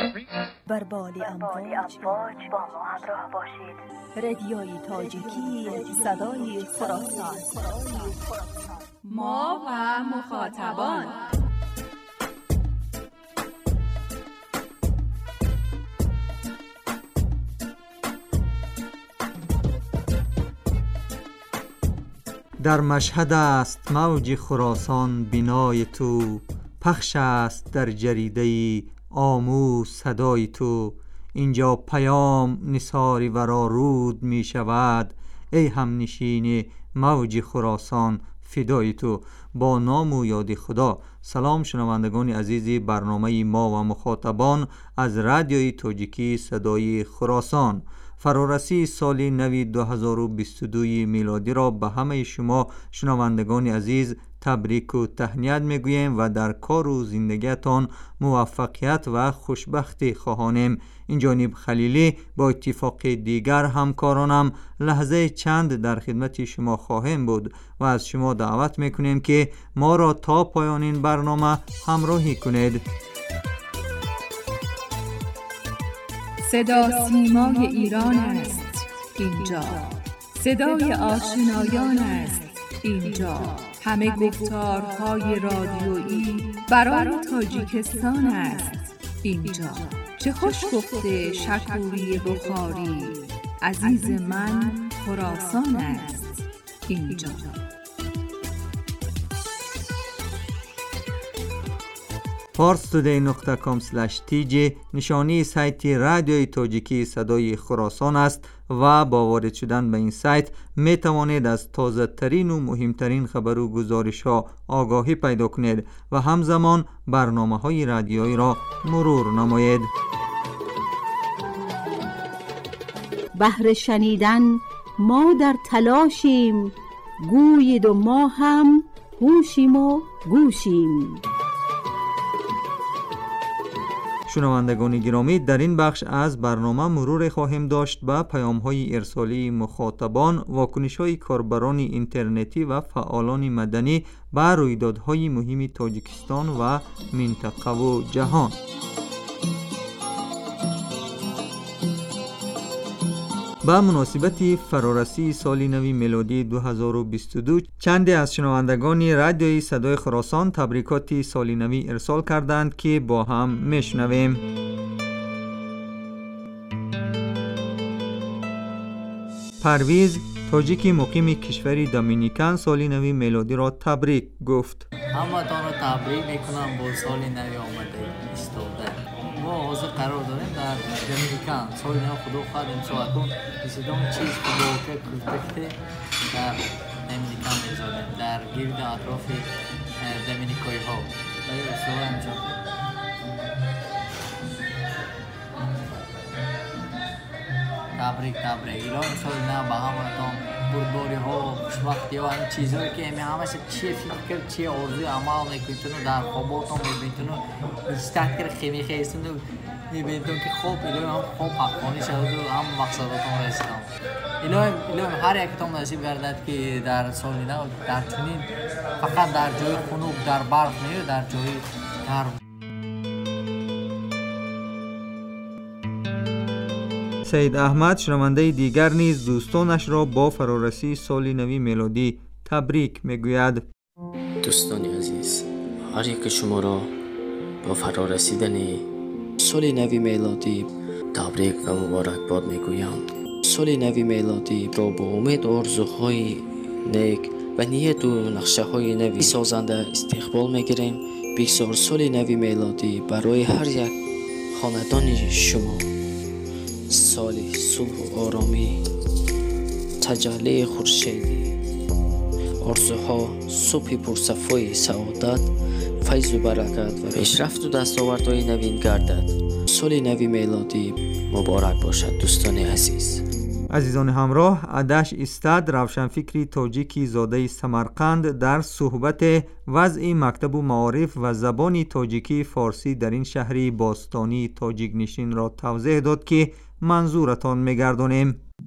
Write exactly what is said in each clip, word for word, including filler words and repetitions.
بر بالی امواج با ما همراه باشید. رادیوی تاجیکی، صدای خراسان. ما و مخاطبان. در مشهد است موج خراسان بینای تو، پخش است در جریده آموز صدای تو. اینجا پیام نثاری ورا رود می شود، ای همنشین موج خراسان فدای تو. با نام و یاد خدا. سلام شنوندگان عزیزی برنامه ما و مخاطبان از رادیوی تاجیکی صدای خراسان. فرارسی سال نو دو هزار و بیست و دو میلادی را به همه شما شنوندگان عزیز تبریک و تهنیت میگوییم و در کار و زندگیتان موفقیت و خوشبختی خواهانیم. این جانب خلیلی با اتفاق دیگر همکارانم لحظه چند در خدمت شما خواهیم بود و از شما دعوت میکنیم که ما را تا پایان این برنامه همراهی کنید. صدا سیمای ایران است اینجا، صدای آشنایان است اینجا، همه گفتارهای رادیویی برای تاجیکستان است اینجا. چه خوش گفته شکوری بخاری، عزیز من خراسان است اینجا. پارس تودی نقطه کام اسلش تی جی نشانی سایت رادیوی تاجیکی صدای خراسان است و با وارد شدن به این سایت می توانید از تازه ترین و مهمترین خبر و گزارش ها آگاهی پیدا کنید و همزمان برنامه های رادیویی را مرور نمایید. بهر شنیدن ما در تلاشیم، گویید و ما هم هوشیم و گوشیم. شنوندگان گرامی، در این بخش از برنامه مرور خواهیم داشت به پیام‌های ارسالی مخاطبان، واکنش‌های کاربران اینترنتی و فعالان مدنی به رویدادهای مهم تاجیکستان و منطقه و جهان. با مناسبت فرارسی سال نو میلادی دو هزار و بیست و دو چندی از شنوندگان رادیوی صدای خراسان تبریکات سال نو ارسال کردند که با هم میشنویم. پرویز تاجیکی مقیم کشور دومینیکن سال نو میلادی را تبریک گفت. همتان را تبریک میکنم با سال نو آمده ایستاده. ما حاضر قرار داریم در دومینیکن سال نو خدا خواهد امساعتون بیستم چیز خدا که کرده در دومینیکن میزادیم در گرد اطراف دومینیکایی ها برای اصلاح انجام. تبریک تبریک ایلان سال نو به همتان بردباری ها خوشبختی ها این چیزهایی که همه همش چی فکر چی آرزوی عمل میکنید در خواباتون میبینید استاد کرد خیلی خیستون میبینید که خوب الهی هم خوب حقانی شد و هم مقصداتون رسیدم. الهی الهی هر یکتون نصیب گردد که در سال نو در چنین فقط در جای خنک در برف نه در جای گرم. سید احمد شنونده دیگر نیز دوستانش را با فرارسی سال نو میلادی تبریک میگوید. دوستان عزیز، هر یک شما را با فرارسیدن سال نو میلادی تبریک و مبارکباد میگویم. سال نو میلادی را با امید و آرزوهای نیک و نیت و نقشه های نوی سازنده استقبال میگیریم. بسیار سال نو میلادی برای هر یک خاندان شما سال صلح و آرامی، تجلی خورشیدی، آرزوها صبح پرصفای سعادت، فیض و برکت و پیشرفت و دستاوردهای نوین گردد. سال نو میلادی مبارک باشد دوستان عزیز. عزیزان همراه، عدش استاد روشنفکری تاجیکی زاده سمرقند در صحبت وضع مکتب و معارف و زبان تاجیکی فارسی در این شهری باستانی تاجیک نشین را توضیح داد که منظورتان می‌گردانیم.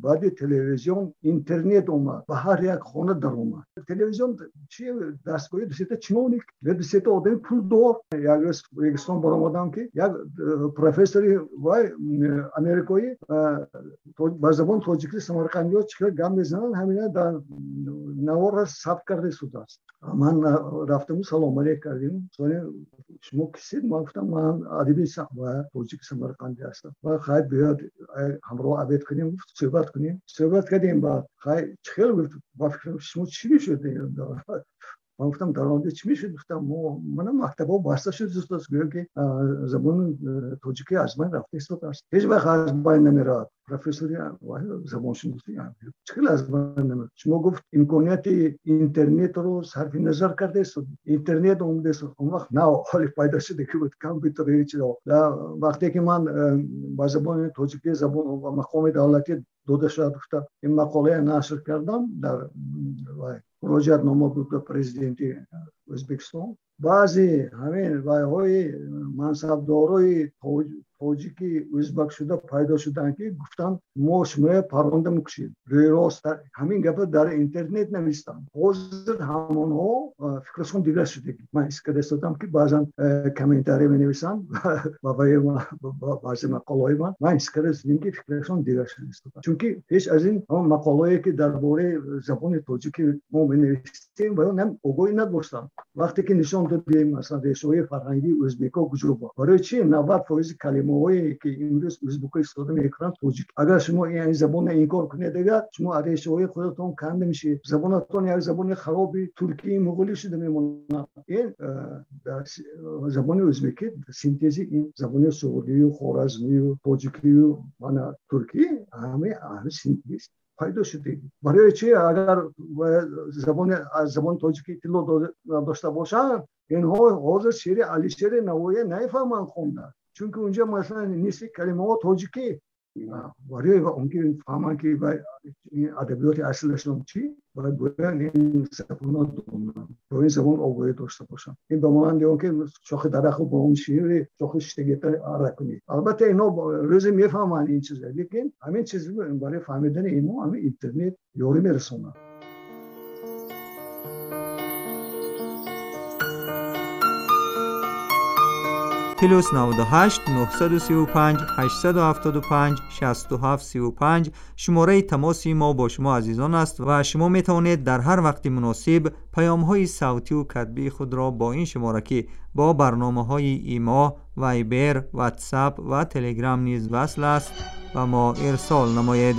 بعد تلویزیون اینترنت اومد و هر یک خانه در اومد. تلویزیون چی دستگاهی دوسته چنونیک و دوسته آدم پول دور یک روز رگستان برآمدم که یک پروفسوری وای امریکایی با زبان تاجیکی سمرقندی چیکار گام میزنن همینا در نوار ثبت کرده شده است. من رفتم سلام علیک کردیم. سوال شما کسی؟ من گفتم من ادیبی و تاجیک سمرقندی هستم و خواهد بیاد همراه عبید کنیم صحبت کنیم. صحبت کردیم بعد خواهد چخیل با فکرم شما چی میشد؟ من گفتم در آنجا چی میشد؟ گفتم من مکتبا بسته شد دوست است که زبان تاجیکی از من رفته است. هیچ وقت از بین نمیرد. پروفسوری زبان شناسی چخیل از بین نمیرد. شما گفت امکانیت اینترنت رو صرف نظر کرده است. اینترنت اومده است. اون وقت نه حالی پیدا شده که بود کامپیوتر هیچ وقتی که من با زبان تاجیکی زبان و مقام دولتی داده شد گفتم این مقاله نشر کردم در مراجعت نامه بود به پرزیدنت ازبکستان. بعضی همین وایهای منصبدارای تاجیکی ازبک شده پیدا شدن که گفتن ما شما پرونده میکشید. راست همین گپ در اینترنت نوشتن. حاضر همونها فکرشون دیگه شده. من اسکرین دادم که بعضا کامنتاری مینویسن و بعضی مقاله‌های من من اسکرین دادم که فکرشون دیگه شده. چون که هیچ از این مقاله‌ای که درباره زبان تاجیکی ما مینویسیم و هم آگاهی نداشتن. وقتی که نشون دادیم مثلا ریشه‌های فرهنگی ازبک‌ها کجا بود. برای چی نود درصد کلمه‌هایی که امروز ازبک‌ها استفاده می‌کنن تاجیک. اگر شما این زبان انکار کنید دیگه شما ریشه‌های خودتون کند میشه. زبانتون یک زبان خرابی ترکی مغولی شده میمونه. این زبان ازبکی سینتزی این زبان سعودی و خوارزمی و تاجیکی و من ترکی همه همه سینتز پیدا شده. برای چی اگر زبان از زبان تاجیکی اطلاع داشته باشن اینها حاضر شعر علی شعر نوایی نمیفهمن خوندن. چون که اونجا مثلا نیست کلمه ها تاجیکی برای اون که فهمن که ادبیات اصلشون چی باید باید این زبان دونن با این زبان آگاهی داشته باشن. این به مانند اون که شاخ درخت با اون شیر شاخ شتگیتر آره کنید. البته اینا روزی میفهمن این چیزه لیکن همین چیزی برای فهمیدن اینا همین اینترنت یاری میرسونه. پلوس نود و هشت نه سه پنج هشت هفت پنج شش هفت سه پنج شماره تماسی ما با شما عزیزان است و شما می توانید در هر وقت مناسب پیام های صوتی و کتبی خود را با این شماره که با برنامه های ایما، وایبر، واتساپ و تلگرام نیز وصل است و ما ارسال نماید.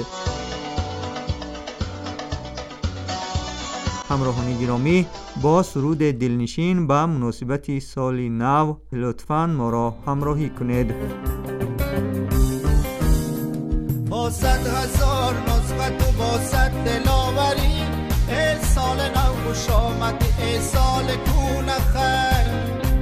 همراهان گرامی، با سرود دلنشین به مناسبت سال نو لطفاً ما را همراهی کنید. با صد هزار نسخت و با صد دلاوری ای سال نو خوش آمد ای سال کون خیر.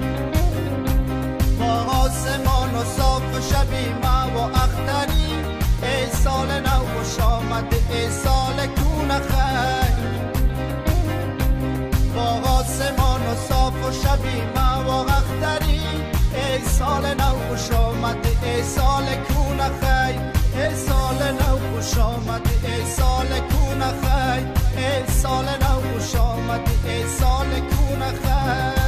با آسمان و صاف و شبی ما و اختری ای سال نو خوش آمد ای سال کون خیر. با آسمان و صاف و شبی ما و اختری ای سال نو خوش آمد ای سال کون خیر. ای سال نو خوش آمد ای سال کون خیر. ای سال نو خوش آمد ای سال کون خیر.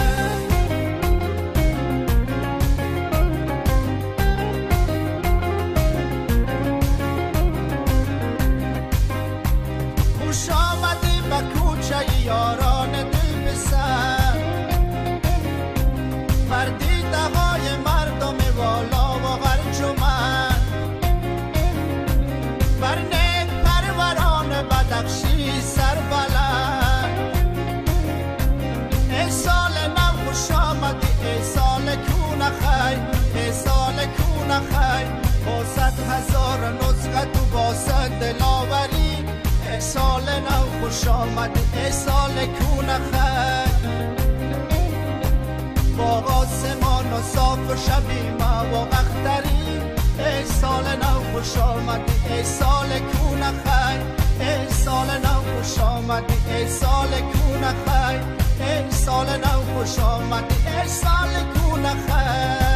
خوش آمدی به کوچه یاران دل بسر مردی دقای مردم والا و غرجمن بر نیک پروران بدخشی سر بلند. ای سال نو خوش آمدی ای سال کون خیر. ای سال کون خیر. با صد هزار نسخت و با صد دلاوری ای سال نو خوش آمدی ای سال کون خیر. با آسمان و صاف و شبی ما و اختری ای سال نو خوش آمدی ای سال کون خیر. ای سال نو خوش آمدی ای سال کون خیر. ای سال نو خوش آمدی ای سال کون خیر.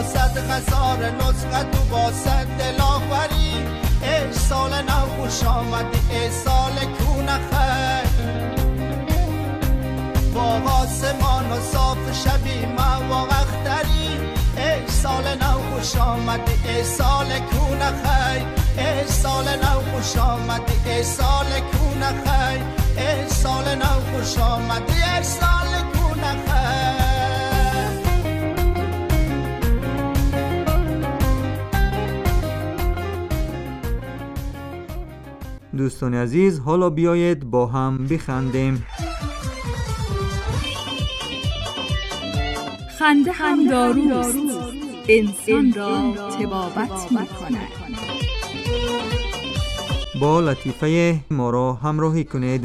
با صد هزار نسخه تو با صد دلاوری ای سال نو خوش آمدی ای سال کونه خیر با آسمان و صاف شبی ما و اختری ای سال نو خوش آمدی ای سال کونه خیر ای سال نو خوش آمدی ای سال کونه خیر ای سال نو خوش آمدی ای سال کونه خیر. دوستان عزیز، حالا بیایید با هم بخندیم. خنده هم داروست، انسان را طبابت می‌کند. با لطیفه ما را همراهی کنید.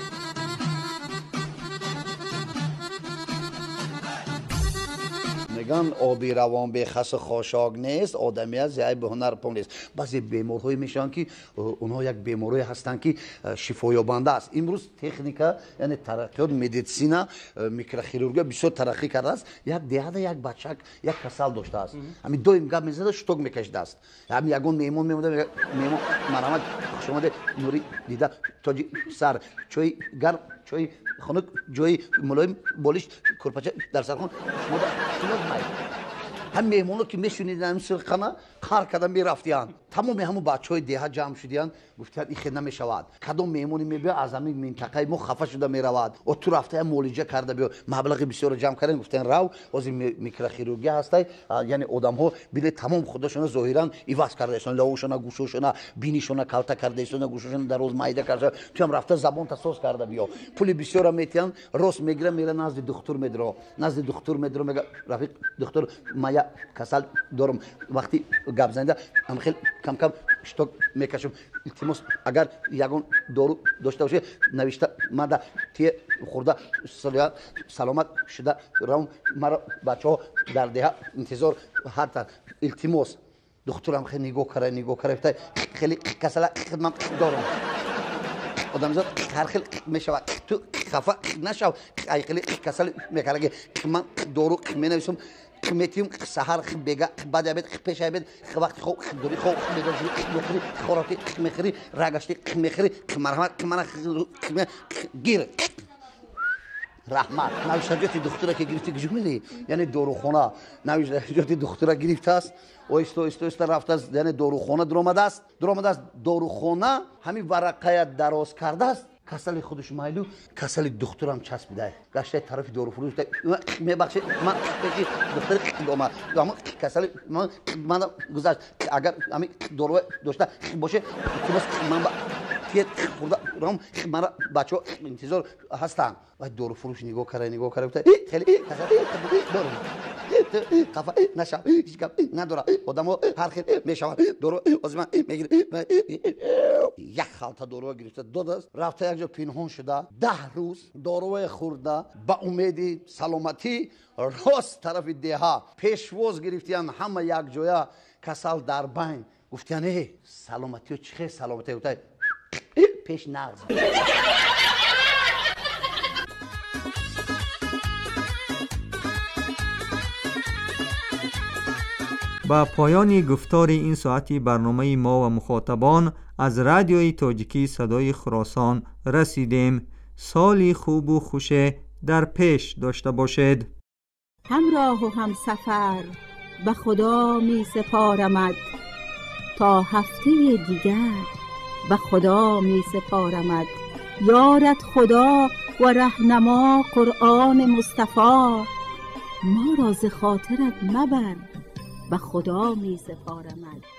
میگن آبی روان به خس خاشاک نیست، آدمیت زیاد به هنر پنگ نیست. بعضی بیمارهای میشن که اونها یک بیماری هستن که شفا یابنده است. امروز تکنیکا یعنی ترقیات مدیسینا میکروخیروژی بسیار ترقی کرده است. یک دهده یک بچه یک کسل داشته است، همین دو گپ میزده شتوک میکشیده است. همین یگون میمون میموده میمون مرحمت شما ده نوری دیده تاجی سر چای گرم چای خنک جای ملایم بالش کرپچه در سر خون شما ده هم میمونو که میشونید این سرخانه کار کردن میرفتیان تمام همون بچهای دیها جمع شدیان گفتن این خیلی نمیشود کدوم میمونی میبیا از همین منطقه ما خفه شده میرود و تو رفته مولجه کرده بیا مبلغ بسیار جمع کردن گفتن رو از این میکروخیروژی هسته یعنی آدم ها بله تمام خودشون ظاهرا ایواز کرده ایشون لوشون گوششون بینیشون کالتا کرده ایشون گوششون در روز مایده کرده تو هم رفته زبان تاسوس کرده بیا پول بسیار میتیان روز میگیره میره نزد دکتر میدرو نزد دکتر میدرو میگه رفیق دکتر مایا کسل دارم وقتی گپ زنده هم خیلی کم کم شتوک میکشم التماس اگر یگون دارو داشته باشه نوشته ماده تی خورده سلامت سلامت شده روم مرا بچه‌ها در ده انتظار هستند التماس دکترم خیلی نگاه کرده نگاه کرده خیلی کسل خدمت دارم آدم زاد هر خیلی میشود تو خفه نشو خیلی کسل میکنه من دارو مینویسم میتیم سحر بگه بعد ابد پیش ابد وقتی خو دوری خو میگوری میخری خوراکی میخری راگشتی میخری مرحمت من گیر رحمت نوشته دکتر که گرفتی جمله یعنی داروخانه نوشته دکتر گرفته است و استو استو است رفته است یعنی داروخانه درآمده است درآمده است داروخانه همین ورقه دراز کرده است کسل خودش مایلو کسل دکترم چسبیده گشته طرف دارو فروش میبخشید من دکتر دوما دوما کسل من من گذاشت اگر همین دارو داشته باشه که بس من تیت خورده رام مرا بچه‌ها انتظار هستن و دارو فروش نگاه کرده نگاه کرده خیلی کسل دارو خفه نشو هیچ گپ نداره آدمو هر خیلی میشوند دارو از من میگیره یک خالتا دارو گرفته دو دست رفته یک جا پنهان شده ده روز دارو خورده با امید سلامتی راست طرف دهها پیشواز گرفتیان همه یک جای کسل در بین گفتیان ای سلامتی و چه سلامتی گفته پیش نغز با پایان گفتار این ساعتی برنامه ما و مخاطبان از رادیوی تاجیکی صدای خراسان رسیدیم. سالی خوب و خوش در پیش داشته باشید. همراه و هم سفر به خدا می سپارمد تا هفته دیگر به خدا می سپارمد. یارت خدا و رهنما قرآن مصطفی ما را ز خاطرت مبر به خدا می سپارمد.